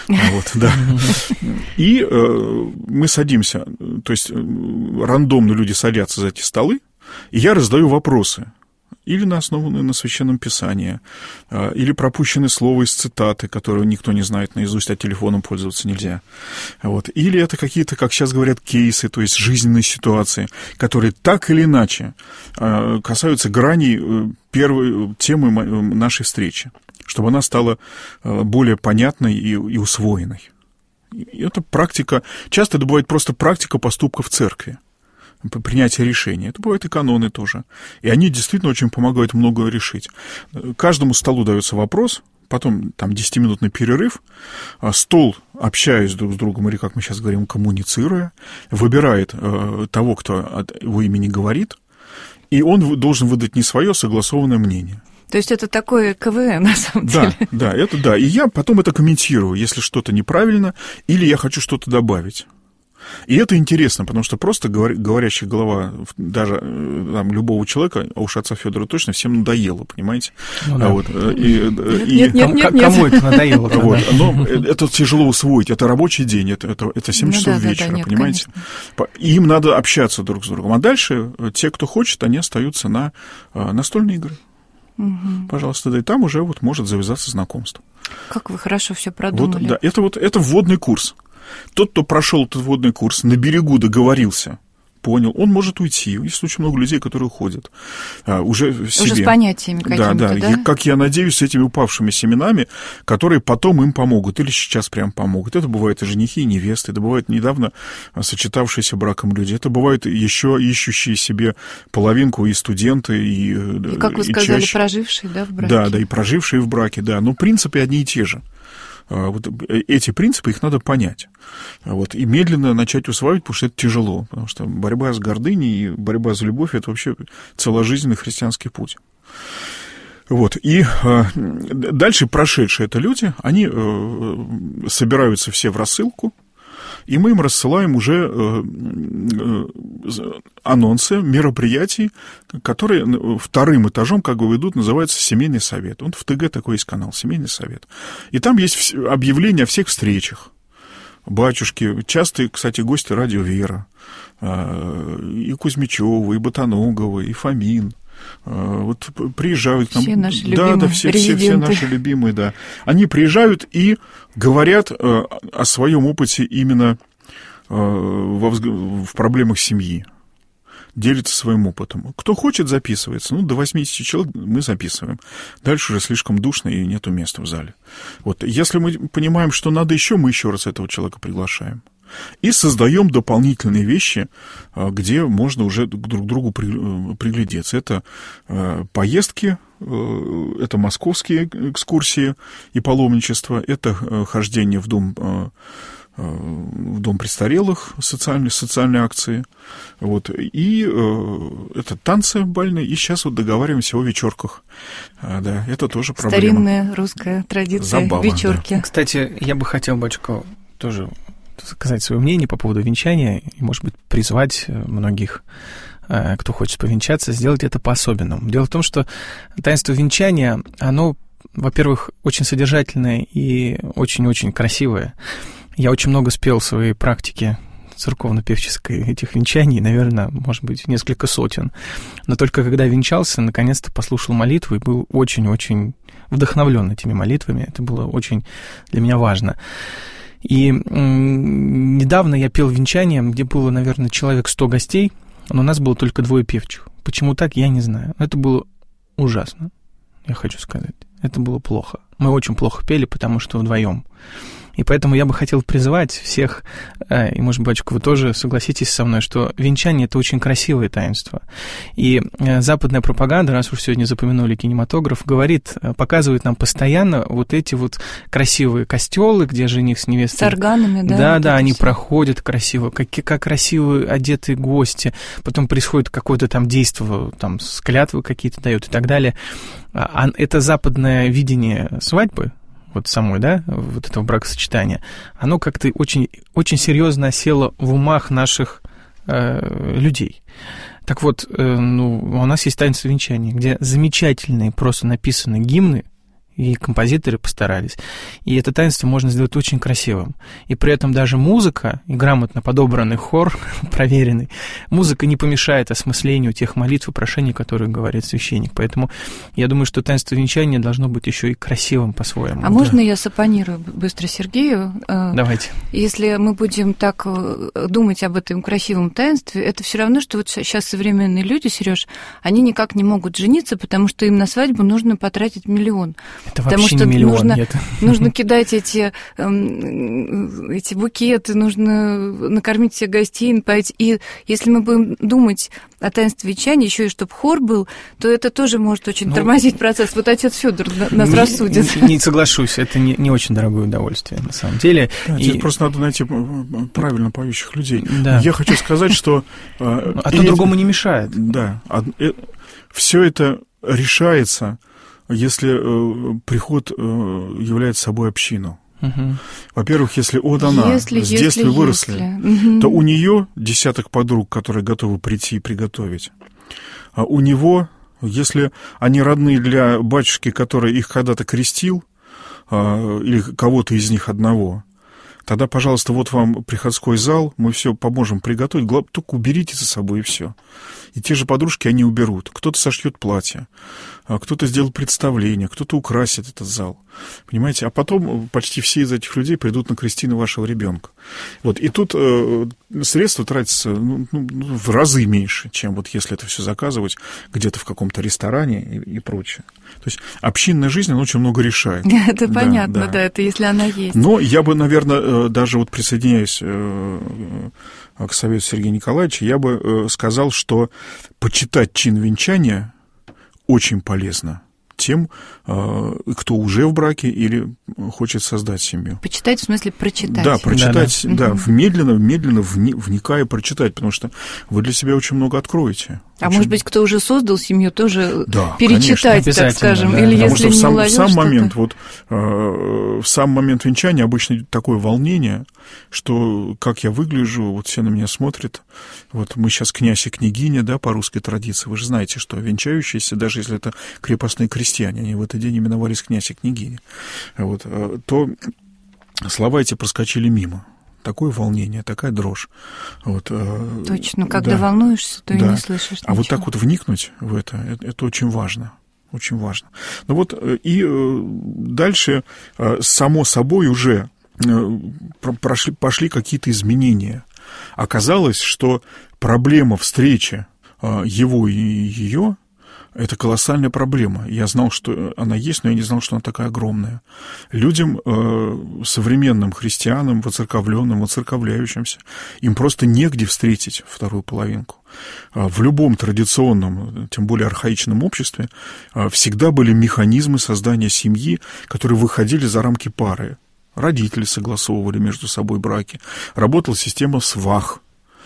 И мы садимся, то есть рандомно люди садятся за эти столы, и я раздаю вопросы. Или основанные на Священном Писании, или пропущенные слова из цитаты, которые никто не знает наизусть, а телефоном пользоваться нельзя. Вот. Или это какие-то, как сейчас говорят, кейсы, то есть жизненные ситуации, которые так или иначе касаются граней первой темы нашей встречи, чтобы она стала более понятной и усвоенной. И это практика, часто это бывает просто практика поступка в церкви. Принятие решений. Это бывают и каноны тоже. И они действительно очень помогают много решить. Каждому столу дается вопрос, потом там 10-минутный перерыв, стол, общаясь друг с другом, или, как мы сейчас говорим, коммуницируя, выбирает того, кто от его имени говорит, и он должен выдать не свое согласованное мнение. То есть это такое КВН, на самом деле. Да, это да. И я потом это комментирую, если что-то неправильно, или я хочу что-то добавить. И это интересно, потому что просто говорящая голова даже там, любого человека, а уж отца Федора точно, всем надоело, понимаете? Ну, да. Нет. Кому это надоело? Но это тяжело усвоить, это рабочий день, это 7 часов вечера, понимаете? Конечно. И им надо общаться друг с другом. А дальше те, кто хочет, они остаются на настольные игры. Угу. Пожалуйста, да и там уже может завязаться знакомство. Как вы хорошо все продумали. Это вводный курс. Тот, кто прошел этот вводный курс, на берегу договорился, понял, он может уйти. Есть очень много людей, которые уходят уже в себе. Уже с понятиями какими-то, да? И, как я надеюсь, с этими упавшими семенами, которые потом им помогут, или сейчас прям помогут. Это бывают и женихи, и невесты, это бывают недавно сочетавшиеся браком люди, это бывают еще ищущие себе половинку и студенты, и как вы сказали, чаще, прожившие, да, в браке? Да, и прожившие в браке, да. Но принципы одни и те же. Вот эти принципы, их надо понять. И медленно начать усваивать, потому что это тяжело. Потому что борьба с гордыней и борьба за любовь – это вообще целожизненный христианский путь. И дальше прошедшие это люди, они собираются все в рассылку, и мы им рассылаем уже анонсы мероприятий, которые вторым этажом, как бы идут, называется «Семейный совет». Он в ТГ такой есть канал «Семейный совет». И там есть объявления о всех встречах. Батюшки, частые, кстати, гости «Радио Вера», и Кузьмичёва, и Ботаногова, и Фомин. Приезжают к нам. Все наши любимые все наши любимые, да. Они приезжают и говорят о своем опыте именно в проблемах семьи. Делятся своим опытом. Кто хочет, записывается. До 80 человек мы записываем. Дальше уже слишком душно и нету места в зале. Если мы понимаем, что надо еще, мы еще раз этого человека приглашаем. И создаем дополнительные вещи, где можно уже друг к другу приглядеться. Это поездки, это московские экскурсии и паломничество, это хождение в дом престарелых, социальные акции. И это танцы бальные. И сейчас договариваемся о вечерках. Да, это тоже проблема. Старинная русская традиция. Забава, вечерки. Да. Кстати, я бы хотел, батюшка, тоже сказать свое мнение по поводу венчания и, может быть, призвать многих, кто хочет повенчаться, сделать это по-особенному. Дело в том, что таинство венчания, оно, во-первых, очень содержательное и очень-очень красивое. Я очень много спел в своей практике церковно-певческой этих венчаний, наверное, может быть, несколько сотен. Но только когда венчался, наконец-то послушал молитву и был очень-очень вдохновлен этими молитвами. Это было очень для меня важно. И недавно я пел венчание, где было, наверное, человек 100 гостей, но у нас было только 2 певчих. Почему так, я не знаю. Это было ужасно, я хочу сказать. Это было плохо. Мы очень плохо пели, потому что вдвоем. И поэтому я бы хотел призывать всех, и, может быть, батюшка, вы тоже согласитесь со мной, что венчание — это очень красивое таинство. И западная пропаганда, раз уж сегодня запомянули кинематограф, говорит, показывает нам постоянно вот эти вот красивые костелы, где жених с невестой... С органами, да? Да, вот да, они все проходят красиво, как красиво одетые гости, потом происходит какое-то там действие, там клятвы какие-то дают и так далее. Это западное видение свадьбы, вот самой, да, вот этого бракосочетания, оно как-то очень, очень серьезно осело в умах наших людей. Так вот, у нас есть таинство венчания, где замечательные просто написаны гимны, и композиторы постарались. И это таинство можно сделать очень красивым. И при этом даже музыка, и грамотно подобранный хор, проверенный, музыка не помешает осмыслению тех молитв и прошений, которые говорит священник. Поэтому я думаю, что таинство венчания должно быть еще и красивым по-своему. А можно я сапонирую быстро Сергею? Давайте. Если мы будем так думать об этом красивом таинстве, это все равно, что вот сейчас современные люди, Сереж, они никак не могут жениться, потому что им на свадьбу нужно потратить 1 миллион. Это вообще не миллион. Нужно кидать эти букеты, нужно накормить всех гостей, напоить. И если мы будем думать о таинстве венчания, еще и чтобы хор был, то это тоже может очень тормозить процесс. Вот отец Федор нас рассудит. Не соглашусь, это не очень дорогое удовольствие, на самом деле. Да, здесь просто надо найти правильно поющих людей. Да. Я хочу сказать, что... то другому не мешает. Да. Все это решается, если приход является собой общину. Угу. Во-первых, если она с детства выросли, то у нее десяток подруг, которые готовы прийти и приготовить. А у него, если они родные для батюшки, который их когда-то крестил, или кого-то из них одного, тогда, пожалуйста, вот вам приходской зал, мы все поможем приготовить, только уберите за собой, и все. И те же подружки они уберут. Кто-то сошьет платье, кто-то сделает представление, кто-то украсит этот зал. Понимаете? А потом почти все из этих людей придут на крестины вашего ребенка. Вот. И тут средства тратятся в разы меньше, чем вот если это все заказывать где-то в каком-то ресторане и прочее. То есть общинная жизнь, она очень много решает. Это понятно, да, это если она есть. Но я бы, наверное, даже вот присоединяясь к совету Сергея Николаевича, я бы сказал, что почитать чин венчания очень полезно тем, кто уже в браке или хочет создать семью. Почитать, в смысле прочитать. Да, прочитать, да, медленно вникая прочитать, потому что вы для себя очень много откроете. А может быть, кто уже создал семью, тоже да, перечитать, конечно, так скажем, да. или потому если что не уловил что-то. в сам момент венчания обычно такое волнение, что как я выгляжу, вот все на меня смотрят. Вот мы сейчас князь и княгиня, да, по русской традиции. Вы же знаете, что венчающиеся, даже если это крепостные крестьяне, они в этот день именовались князь и княгиня, вот, то слова эти проскочили мимо. Такое волнение, такая дрожь. Вот, точно, когда волнуешься, то и не слышишь ничего. А вот так вот вникнуть в это очень важно. Очень важно. Ну вот и дальше, само собой, уже пошли какие-то изменения. Оказалось, что проблема встречи его и ее — это колоссальная проблема. Я знал, что она есть, но я не знал, что она такая огромная. Людям, современным христианам, воцерковленным, воцерковляющимся, им просто негде встретить вторую половинку. В любом традиционном, тем более архаичном обществе, всегда были механизмы создания семьи, которые выходили за рамки пары. Родители согласовывали между собой браки. Работала система свах,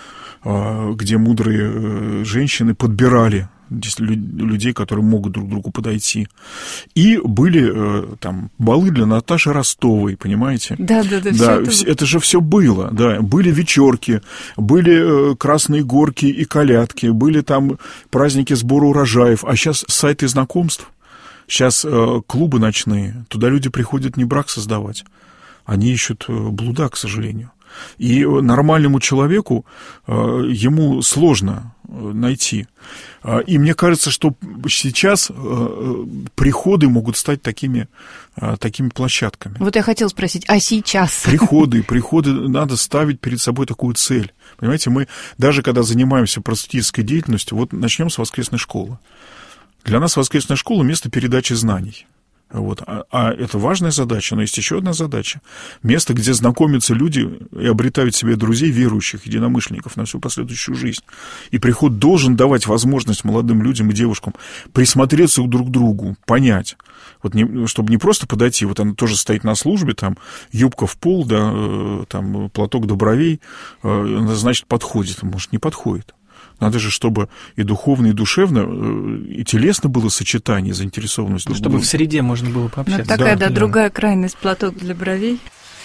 где мудрые женщины подбирали людей, которые могут друг к другу подойти. И были там балы для Наташи Ростовой, понимаете? Да, это же все было, да. Были вечерки, были красные горки и колядки, были там праздники сбора урожаев, а сейчас сайты знакомств, сейчас клубы ночные, туда люди приходят не брак создавать, они ищут блуда, к сожалению. И нормальному человеку ему сложно найти. И мне кажется, что сейчас приходы могут стать такими площадками. Вот я хотела спросить, а сейчас? Приходы надо ставить перед собой такую цель. Понимаете, мы даже когда занимаемся просветительской деятельностью, вот начнем с воскресной школы. Для нас воскресная школа — место передачи знаний. Вот. А это важная задача, но есть еще одна задача. Место, где знакомятся люди и обретают себе друзей, верующих, единомышленников на всю последующую жизнь. И приход должен давать возможность молодым людям и девушкам присмотреться друг к другу, понять. Вот чтобы не просто подойти, вот она тоже стоит на службе, там юбка в пол, да, там платок до бровей, значит, подходит. Может, не подходит. Надо же, чтобы и духовно, и душевно, и телесно было сочетание, заинтересованность. Ну, чтобы в среде можно было пообщаться. Ну, такая, да, другая крайность, платок для бровей.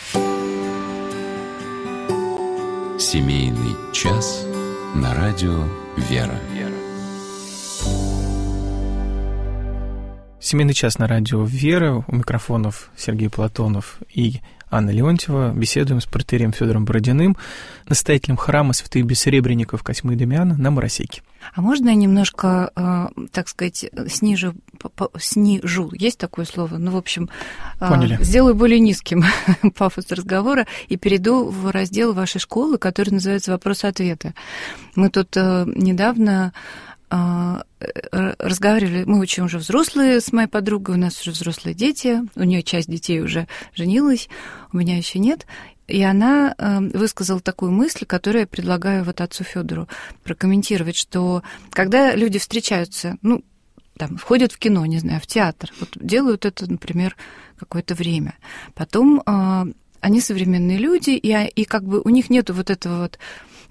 Семейный час на радио «Вера». Семейный час на радио «Вера». У микрофонов Сергей Платонов и Анна Леонтьева. Беседуем с протоиереем Федором Бородиным, настоятелем храма святых бессеребренников Косьмы и Дамиана на Моросейке. А можно я немножко, так сказать, снижу, есть такое слово? Ну, в общем, сделаю более низким пафос разговора и перейду в раздел вашей школы, который называется «Вопрос-ответы». Мы тут недавно разговаривали, мы очень уже взрослые с моей подругой, у нас уже взрослые дети, у нее часть детей уже женилась, у меня еще нет, и она высказала такую мысль, которую я предлагаю вот отцу Федору прокомментировать, что когда люди встречаются, ну, там, входят в кино, не знаю, в театр, вот делают это, например, какое-то время, потом они современные люди, и как бы у них нету вот этого вот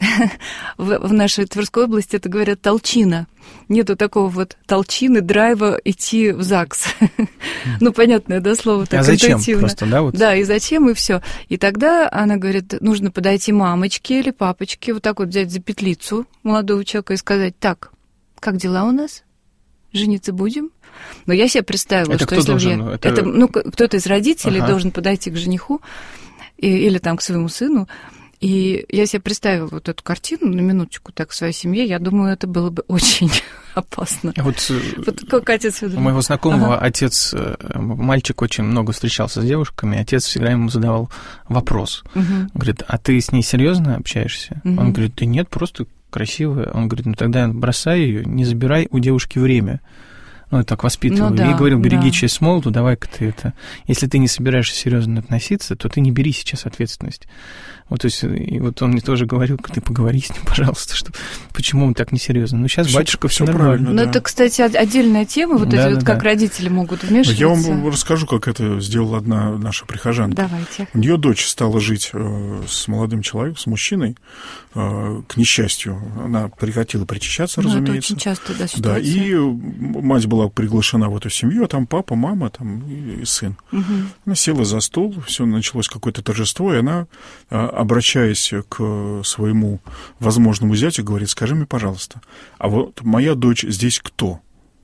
в нашей Тверской области это говорят толчина. Нету такого вот толчины, драйва идти в ЗАГС. Ну, понятное, да, слово так интуитивно. А зачем просто, да? Вот. Да, и зачем, и все. И тогда она говорит, нужно подойти мамочке или папочке, вот так вот взять за петлицу молодого человека и сказать, так, как дела у нас? Жениться будем? Но я себе представила, это что если должен? Это, ну, кто-то из родителей должен подойти к жениху или там к своему сыну. И я себе представила вот эту картину на минуточку так в своей семье. Я думаю, это было бы очень опасно. Вот как отец Федор. У моего знакомого отец, мальчик очень много встречался с девушками, отец всегда ему задавал вопрос. Говорит, а ты с ней серьезно общаешься? Он говорит, да нет, просто красивая. Он говорит, ну тогда бросай ее, не забирай у девушки время. Ну, я так воспитывал. Ну, да, и говорил, береги честь с молоду, давай-ка ты это... Если ты не собираешься серьезно относиться, то ты не бери сейчас ответственность. Вот, то есть, и вот он мне тоже говорил, ты поговори с ним, пожалуйста, что почему он так несерьезно. Ну, сейчас батюшка все нормально. Ну, да. Это, кстати, отдельная тема, вот эти вот как родители могут вмешиваться. Я вам расскажу, как это сделала одна наша прихожанка. Давайте. У нее дочь стала жить с молодым человеком, с мужчиной, к несчастью. Она прекратила причащаться, разумеется. Это очень часто, да, ситуация. Да, и мать была приглашена в эту семью, а там папа, мама, там и сын. Она села за стол, все началось какое-то торжество, и она, обращаясь к своему возможному зятю, говорит, скажи мне, пожалуйста, а вот моя дочь здесь кто?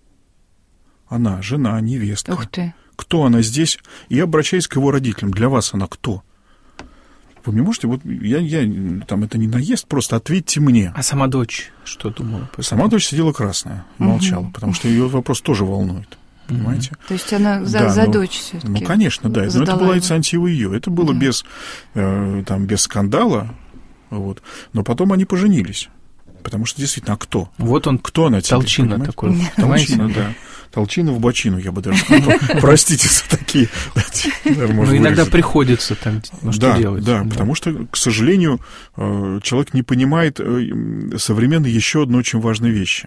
Она жена, невестка. Ух ты. Кто она здесь? И обращаясь к его родителям, для вас она кто? Вы мне можете, вот я там это не наезд, просто ответьте мне. А сама дочь что думала? Сама дочь сидела красная, молчала, потому что ее вопрос тоже волнует, понимаете? То есть она за дочь все-таки. Ну, конечно, да. Но это была инициатива ее. Это было без скандала, вот. Но потом они поженились. Потому что действительно, а кто? Вот он, кто она тебе, толчина понимаете? такой. Толчина, да. Толчина в бочину, я бы даже сказал. Простите за такие. Ну, иногда приходится там что делать. Да, потому что, к сожалению, человек не понимает современно еще одну очень важную вещь.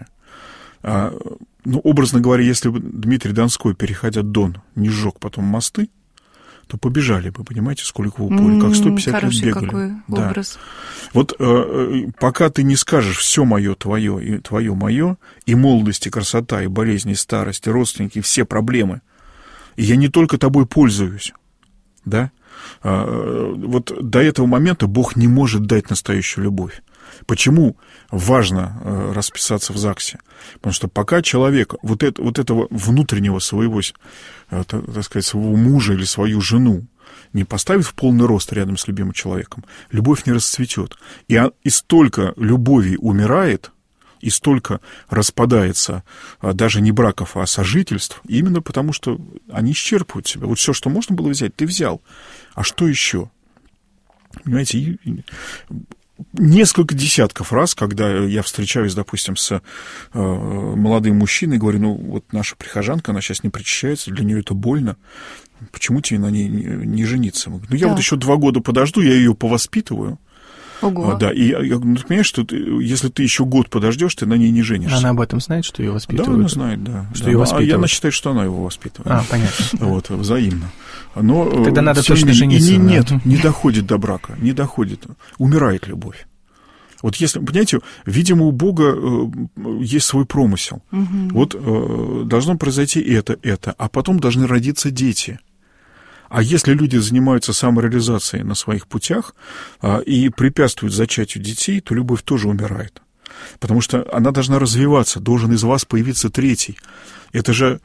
Ну, образно говоря, если бы Дмитрий Донской, переходя Дон, не сжег потом мосты, то побежали бы, понимаете, сколько в упоре, как 150 лет бегали. Какой образ. Вот пока ты не скажешь все мое, твое и твое мое, и молодость, и красота, и болезни, и старость, и родственники, и все проблемы, и я не только тобой пользуюсь, да, вот до этого момента Бог не может дать настоящую любовь. Почему важно расписаться в ЗАГСе? Потому что пока человек вот этого внутреннего своего, так сказать, своего мужа или свою жену не поставит в полный рост рядом с любимым человеком, любовь не расцветет. И столько любовей умирает, и столько распадается даже не браков, а сожительств, именно потому что они исчерпывают себя. Вот все, что можно было взять, ты взял. А что еще? Понимаете, несколько десятков раз, когда я встречаюсь, допустим, с молодым мужчиной, говорю, ну, вот наша прихожанка, она сейчас не причащается, для нее это больно, почему тебе на ней не жениться? Ну, я вот еще 2 года подожду, я ее повоспитываю. Ого. Да, и я говорю, ну, ты понимаешь, что если ты еще год подождешь, ты на ней не женишься. Она об этом знает, что ее воспитывают? Да, она знает, да. Что ее воспитывают? Она считает, что она его воспитывает. А, понятно. Вот, взаимно. Но тогда надо точно жениться. Нет, не доходит до брака, не доходит. Умирает любовь. Вот если, понимаете, видимо, у Бога есть свой промысел. Угу. Вот должно произойти это, а потом должны родиться дети. А если люди занимаются самореализацией на своих путях и препятствуют зачатию детей, то любовь тоже умирает. Потому что она должна развиваться, должен из вас появиться третий. Это же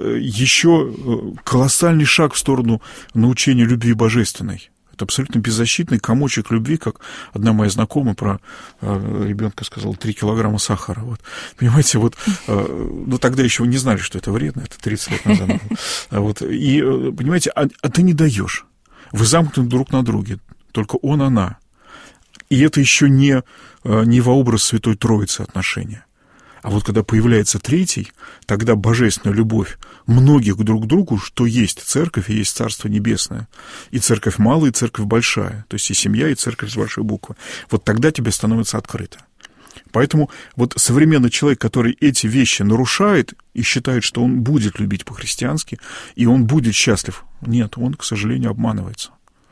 еще колоссальный шаг в сторону научения любви божественной. Это абсолютно беззащитный комочек любви, как одна моя знакомая про ребенка сказала, 3 килограмма сахара. Вот. Понимаете, вот, ну, тогда еще не знали, что это вредно, это 30 лет назад. Вот. И, понимаете, а ты не даешь. Вы замкнуты друг на друге, только он, она. И это еще не во образ Святой Троицы отношения. А вот когда появляется третий, тогда божественная любовь многих друг к другу, что есть церковь и есть Царство Небесное. И церковь малая, и церковь большая. То есть и семья, и церковь с большой буквы. Вот тогда тебе становится открыто. Поэтому вот современный человек, который эти вещи нарушает и считает, что он будет любить по-христиански, и он будет счастлив, нет, он, к сожалению, обманывается.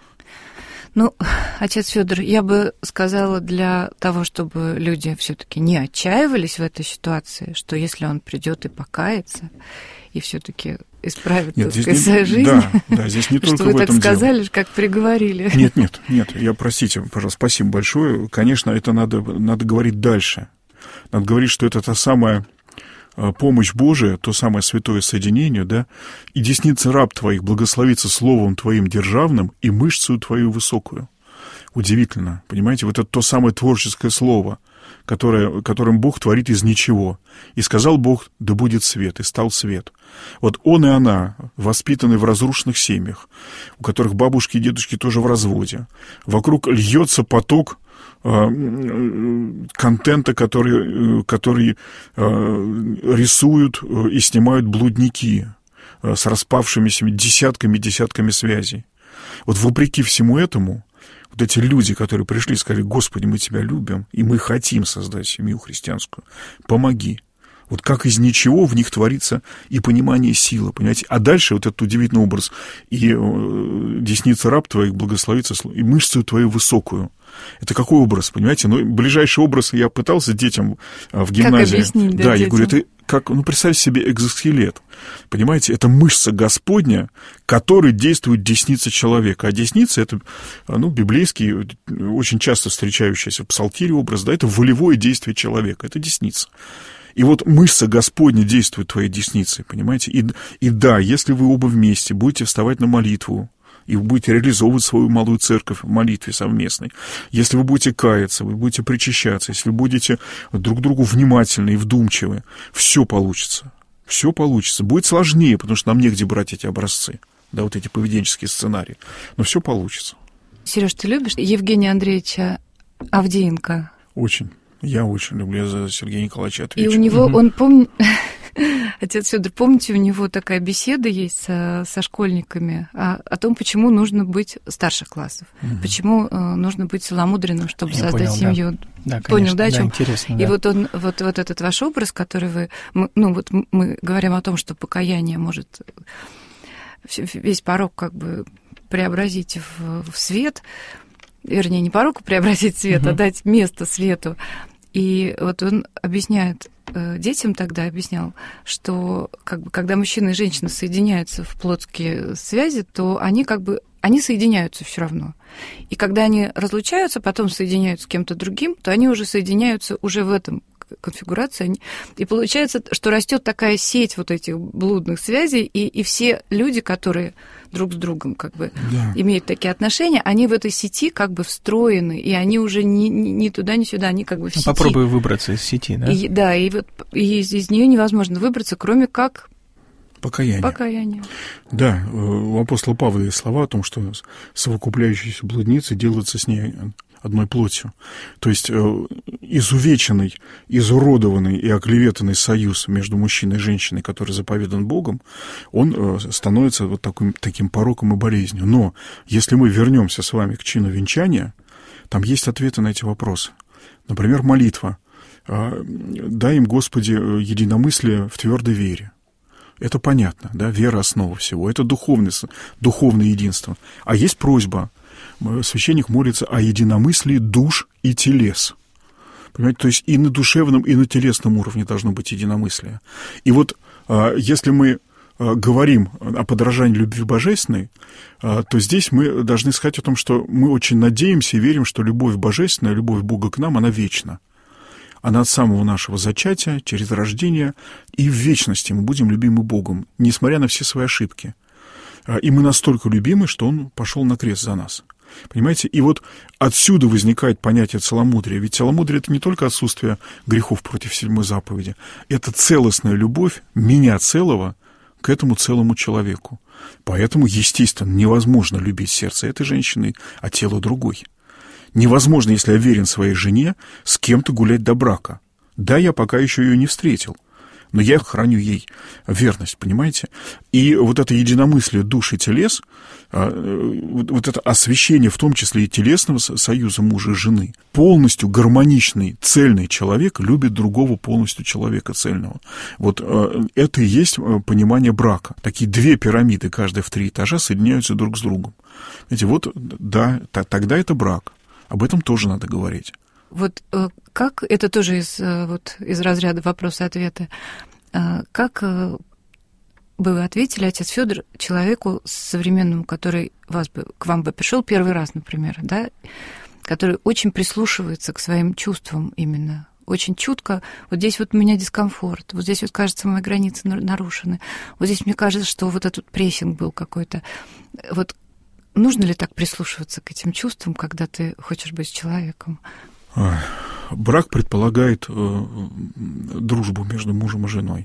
Ну, отец Федор, я бы сказала, для того, чтобы люди все-таки не отчаивались в этой ситуации, что если он придет и покается, и все-таки исправит свою жизнь, да, здесь не только что вы в этом так сказали, дело. как приговорили. Нет, я, простите, пожалуйста, спасибо большое. Конечно, это надо говорить дальше. Надо говорить, что это та самая помощь Божия, то самое святое соединение, да, и десница раб твоих благословится словом твоим державным и мышцею твою высокую. Удивительно, понимаете, вот это то самое творческое слово, которым Бог творит из ничего. И сказал Бог, да будет свет, и стал свет. Вот он и она воспитаны в разрушенных семьях, у которых бабушки и дедушки тоже в разводе. Вокруг льется поток контента, который рисуют и снимают блудники с распавшимися десятками связей. Вот вопреки всему этому, вот эти люди, которые пришли и сказали, Господи, мы Тебя любим, и мы хотим создать семью христианскую, помоги. Вот как из ничего в них творится и понимание силы, понимаете? А дальше вот этот удивительный образ. И десница раб твоих благословится, и мышцу твою высокую. Это какой образ, понимаете? Ну, ближайший образ я пытался детям в гимназии. Как объяснить, да, я говорю, это как, представь себе экзоскелет. Понимаете, это мышца Господня, которой действует десница человека. А десница — это, библейский, очень часто встречающийся в псалтире образ, да, это волевое действие человека, это десница. И вот мышца Господня действует твоей десницей, понимаете? И да, если вы оба вместе будете вставать на молитву, и вы будете реализовывать свою малую церковь в молитве совместной, если вы будете каяться, вы будете причащаться, если вы будете друг к другу внимательны и вдумчивы, все получится. Все получится. Будет сложнее, потому что нам негде брать эти образцы, да, вот эти поведенческие сценарии. Но все получится. Сереж, ты любишь Евгения Андреевича Авдеенко? Очень. Я очень люблю, я за Сергея Николаевича отвечу. И у него, он помнит... Отец Федор, помните, у него такая беседа есть со школьниками о том, почему нужно быть старших классов, почему нужно быть целомудренным, чтобы создать семью. Да, понял, да, о чем? Интересно, и вот он, вот этот ваш образ, который мы говорим о том, что покаяние может весь порок как бы преобразить в свет, вернее, не порок преобразить в свет, а дать место свету. И вот он объясняет, детям тогда объяснял, что как бы, когда мужчина и женщина соединяются в плотские связи, то они соединяются все равно. И когда они разлучаются, потом соединяются с кем-то другим, то они уже соединяются уже в этом конфигурацию. И получается, что растет такая сеть вот этих блудных связей, и все люди, которые друг с другом как бы имеют такие отношения, они в этой сети как бы встроены, и они уже ни туда, ни сюда, они как бы в сети. Попробуй выбраться из сети, да? И из нее невозможно выбраться, кроме как покаяние. Да, у апостола Павла есть слова о том, что совокупляющиеся блудницы делаются с ней одной плотью. То есть изувеченный, изуродованный и оклеветанный союз между мужчиной и женщиной, который заповедан Богом, он становится вот таким пороком и болезнью. Но если мы вернемся с вами к чину венчания, там есть ответы на эти вопросы. Например, молитва. «Дай им, Господи, единомыслие в твердой вере». Это понятно, да, вера — основа всего. Это духовное единство. А есть просьба. Священник молится о единомыслии душ и телес. Понимаете, то есть и на душевном, и на телесном уровне должно быть единомыслие. И вот если мы говорим о подражании любви божественной, то здесь мы должны сказать о том, что мы очень надеемся и верим, что любовь божественная, любовь Бога к нам, она вечна. Она от самого нашего зачатия, через рождение, и в вечности мы будем любимы Богом, несмотря на все свои ошибки. И мы настолько любимы, что Он пошел на крест за нас. Понимаете? И вот отсюда возникает понятие целомудрия. Ведь целомудрие — это не только отсутствие грехов против 7 заповеди. Это целостная любовь меня целого к этому целому человеку. Поэтому, естественно, невозможно любить сердце этой женщины, а тело другой. Невозможно, если я верен своей жене, с кем-то гулять до брака. Да, я пока еще ее не встретил, но я храню ей верность, понимаете? И вот это единомыслие душ и телес, вот это освящение, в том числе и телесного союза мужа и жены, полностью гармоничный, цельный человек любит другого полностью человека цельного. Вот это и есть понимание брака. Такие 2 пирамиды, каждая в 3 этажа, соединяются друг с другом. Знаете, вот, да, тогда это брак. Об этом тоже надо говорить. Вот как, это тоже из разряда вопроса-ответа, как бы вы ответили, отец Федор, человеку современному, который к вам бы пришел первый раз, например, да, который очень прислушивается к своим чувствам именно, очень чутко, вот здесь вот у меня дискомфорт, вот здесь вот, кажется, мои границы нарушены, вот здесь мне кажется, что вот этот прессинг был какой-то. Вот нужно ли так прислушиваться к этим чувствам, когда ты хочешь быть с человеком? Брак предполагает дружбу между мужем и женой.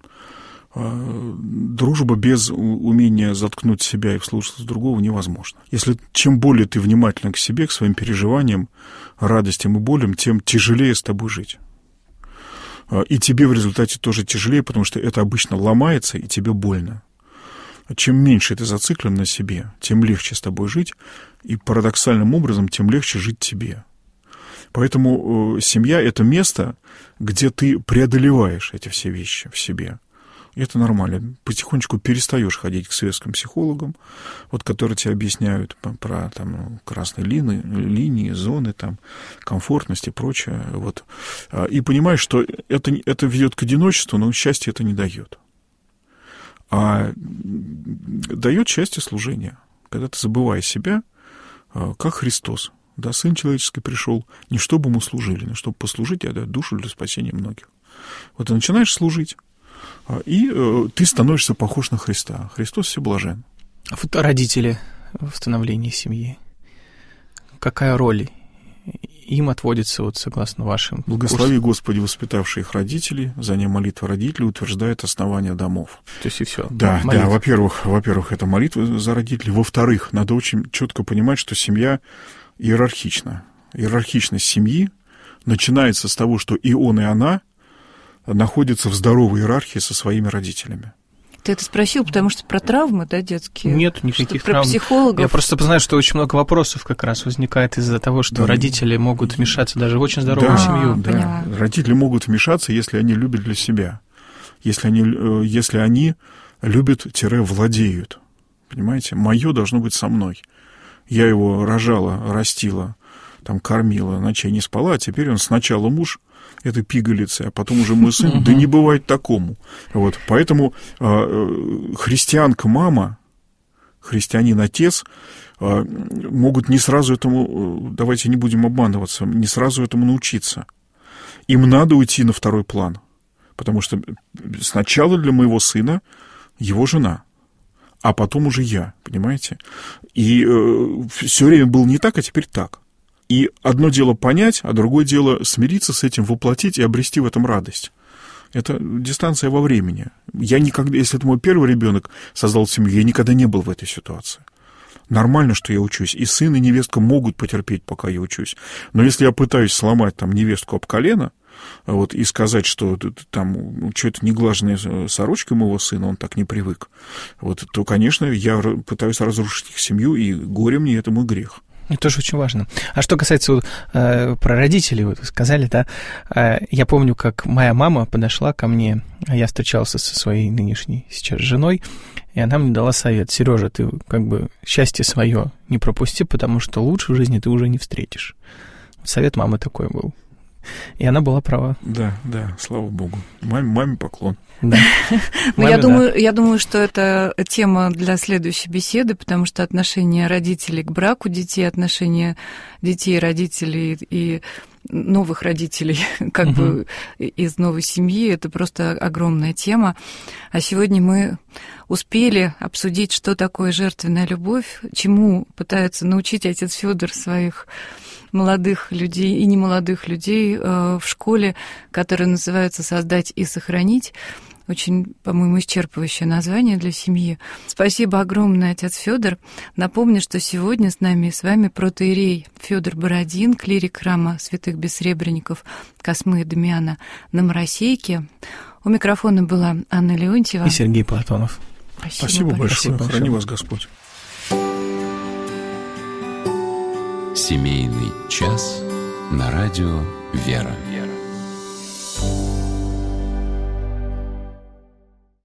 Дружба без умения заткнуть себя и вслушаться другого невозможна. Если чем более ты внимателен к себе, к своим переживаниям, радостям и болям, тем тяжелее с тобой жить. И тебе в результате тоже тяжелее, потому что это обычно ломается, и тебе больно. Чем меньше ты зациклен на себе, тем легче с тобой жить, и парадоксальным образом тем легче жить тебе. Поэтому семья — это место, где ты преодолеваешь эти все вещи в себе. И это нормально. Потихонечку перестаешь ходить к светским психологам, вот, которые тебе объясняют про там, красные линии, зоны, там, комфортность и прочее. Вот. И понимаешь, что это ведет к одиночеству, но счастья это не дает. А дает счастье служения, когда ты забываешь себя, как Христос. Да, Сын Человеческий пришел не чтобы ему служили, но чтобы послужить и отдать душу для спасения многих. Вот ты начинаешь служить, и ты становишься похож на Христа. Христос всеблажен. А вот родители в становлении семьи, какая роль им отводится, вот согласно вашим Благослови, Господи, воспитавшие их родителей, за ним молитва родителей утверждает основание домов. То есть и все. Да, да, во-первых, это молитва за родителей. Во-вторых, надо очень четко понимать, что семья иерархична. Иерархичность семьи начинается с того, что и он, и она находятся в здоровой иерархии со своими родителями. Ты это спросил, потому что про травмы, да, детские? Нет, никаких травм. Про психологов. Я просто знаю, что очень много вопросов как раз возникает из-за того, что родители могут вмешаться даже в очень здоровую семью. Да, поняла. Родители могут вмешаться, если они любят для себя. Если они любят-владеют. Понимаете? Мое должно быть со мной. Я его рожала, растила, там, кормила, ночей не спала, а теперь он сначала муж этой пигалицы, а потом уже мой сын. Да не бывает такому. Вот. Поэтому христианка-мама, христианин-отец могут не сразу этому, давайте не будем обманываться, не сразу этому научиться. им надо уйти на второй план. Потому что сначала для моего сына его жена, а потом уже я, понимаете? И все время было не так, а теперь так. И одно дело понять, а другое дело смириться с этим, воплотить и обрести в этом радость. Это дистанция во времени. Я никогда, если это мой первый ребенок создал семью, я никогда не был в этой ситуации. Нормально, что я учусь. И сын, и невестка могут потерпеть, пока я учусь. Но если я пытаюсь сломать там невестку об колено, вот, и сказать, что там что-то неглаженная сорочка моего сына, он так не привык, вот, то, конечно, я пытаюсь разрушить их семью, и горе мне, это мой грех. Это тоже очень важно. А что касается про родителей, вы сказали, да, я помню, как моя мама подошла ко мне, я встречался со своей нынешней сейчас женой, и она мне дала совет: Сережа, ты как бы счастье свое не пропусти, потому что лучше в жизни ты уже не встретишь. Совет мамы такой был. И она была права. Да, слава богу. Маме поклон. Да. Я думаю, что это тема для следующей беседы, потому что отношение родителей к браку детей, отношение детей, родителей и новых родителей, как бы из новой семьи, это просто огромная тема. А сегодня мы успели обсудить, что такое жертвенная любовь, чему пытается научить отец Фёдор своих молодых людей и немолодых людей в школе, которая называется «Создать и сохранить». Очень, по-моему, исчерпывающее название для семьи. Спасибо огромное, отец Фёдор. Напомню, что сегодня с нами и с вами протоиерей Фёдор Бородин, клирик храма святых бессребренников Космы и Дамиана на Моросейке. У микрофона была Анна Леонтьева и Сергей Платонов. Спасибо большое. Храни вас Господь. Семейный час на радио «Вера».